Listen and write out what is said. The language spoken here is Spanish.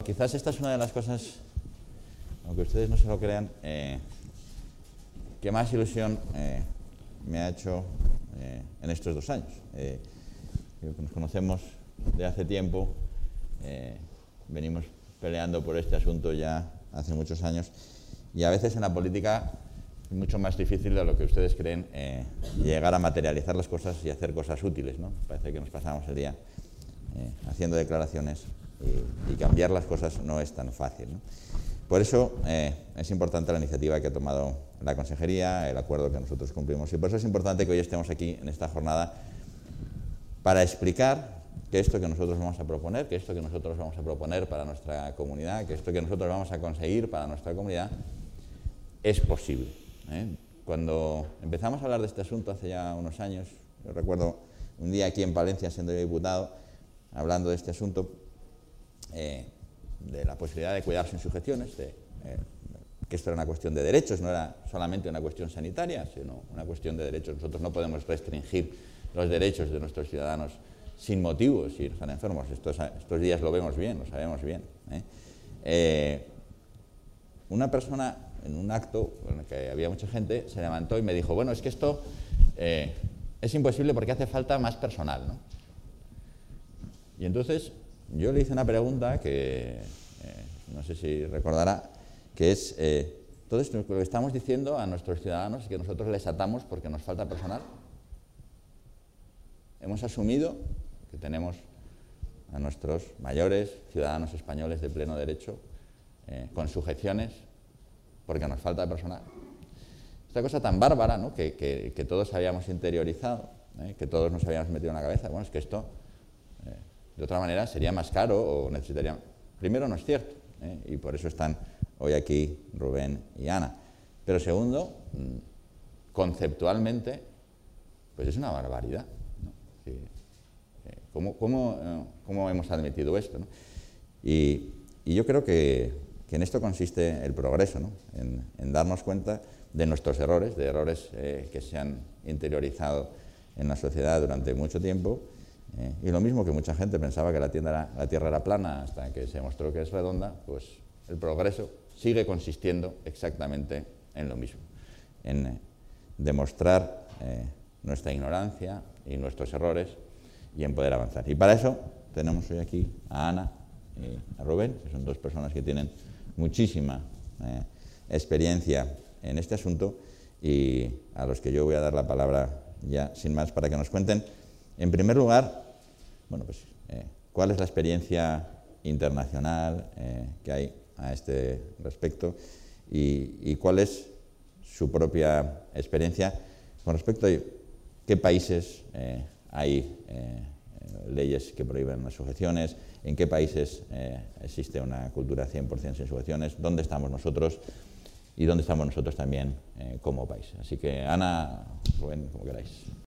quizás esta es una de las cosas, aunque ustedes no se lo crean, que más ilusión me ha hecho en estos 2 años. Nos conocemos de hace tiempo, venimos peleando por este asunto ya hace muchos años, y a veces en la política es mucho más difícil de lo que ustedes creen llegar a materializar las cosas y hacer cosas útiles, ¿no? Parece que nos pasamos el día haciendo declaraciones y cambiar las cosas no es tan fácil, ¿no? Por eso es importante la iniciativa que ha tomado la Consejería, el acuerdo que nosotros cumplimos, y por eso es importante que hoy estemos aquí en esta jornada para explicar que esto que nosotros vamos a proponer, que esto que nosotros vamos a proponer para nuestra comunidad, que esto que nosotros vamos a conseguir para nuestra comunidad es posible. Cuando empezamos a hablar de este asunto hace ya unos años, yo recuerdo un día aquí en Palencia, siendo yo diputado, hablando de este asunto, de la posibilidad de cuidar sin sujeciones, que esto era una cuestión de derechos, no era solamente una cuestión sanitaria, sino una cuestión de derechos. Nosotros no podemos restringir los derechos de nuestros ciudadanos sin motivos si están enfermos. Estos días lo vemos bien, lo sabemos bien. Una persona en un acto en el que había mucha gente se levantó y me dijo, bueno, es que esto es imposible porque hace falta más personal, ¿no? Y entonces yo le hice una pregunta que no sé si recordará, que es, todo esto lo que estamos diciendo a nuestros ciudadanos es que nosotros les atamos porque nos falta personal. Hemos asumido que tenemos a nuestros mayores ciudadanos españoles de pleno derecho con sujeciones porque nos falta personal. Esta cosa tan bárbara, ¿no? que todos habíamos interiorizado, que todos nos habíamos metido en la cabeza. Bueno, es que esto de otra manera sería más caro o necesitaría... Primero, no es cierto, y por eso están hoy aquí Rubén y Ana. Pero segundo, conceptualmente, pues es una barbaridad, ¿no? ¿Cómo hemos admitido esto, ¿no? Y yo creo que en esto consiste el progreso, ¿no? En darnos cuenta de nuestros errores, de errores que se han interiorizado en la sociedad durante mucho tiempo. Y lo mismo que mucha gente pensaba que la Tierra era plana hasta que se demostró que es redonda, pues el progreso sigue consistiendo exactamente en lo mismo, en demostrar nuestra ignorancia y nuestros errores y en poder avanzar. Y para eso tenemos hoy aquí a Ana y a Rubén, que son 2 personas que tienen muchísima experiencia en este asunto y a los que yo voy a dar la palabra ya sin más para que nos cuenten, en primer lugar, bueno, pues, cuál es la experiencia internacional que hay a este respecto y cuál es su propia experiencia con respecto a qué países hay leyes que prohíben las sujeciones, en qué países existe una cultura 100% sin sujeciones, dónde estamos nosotros y dónde estamos nosotros también como país. Así que, Ana, Rubén, como queráis.